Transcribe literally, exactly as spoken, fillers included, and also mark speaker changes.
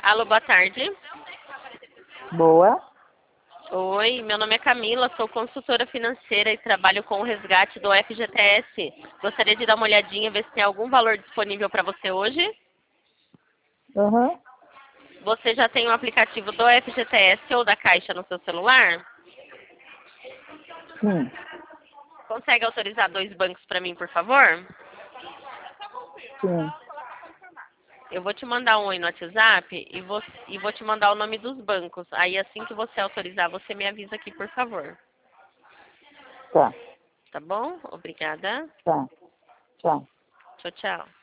Speaker 1: Alô, boa tarde.
Speaker 2: Boa.
Speaker 1: Oi, meu nome é Camila, sou consultora financeira e trabalho com o resgate do F G T S. Gostaria de dar uma olhadinha, ver se tem algum valor disponível para você hoje.
Speaker 2: Uhum.
Speaker 1: Você já tem o aplicativo do F G T S ou da Caixa no seu celular?
Speaker 2: Sim.
Speaker 1: Consegue autorizar dois bancos para mim, por favor?
Speaker 2: Sim.
Speaker 1: Eu vou te mandar um oi no WhatsApp e vou, e vou te mandar o nome dos bancos. Aí assim que você autorizar, você me avisa aqui, por favor.
Speaker 2: Tá.
Speaker 1: Tá bom? Obrigada.
Speaker 2: Tá. Tchau.
Speaker 1: Tchau, tchau.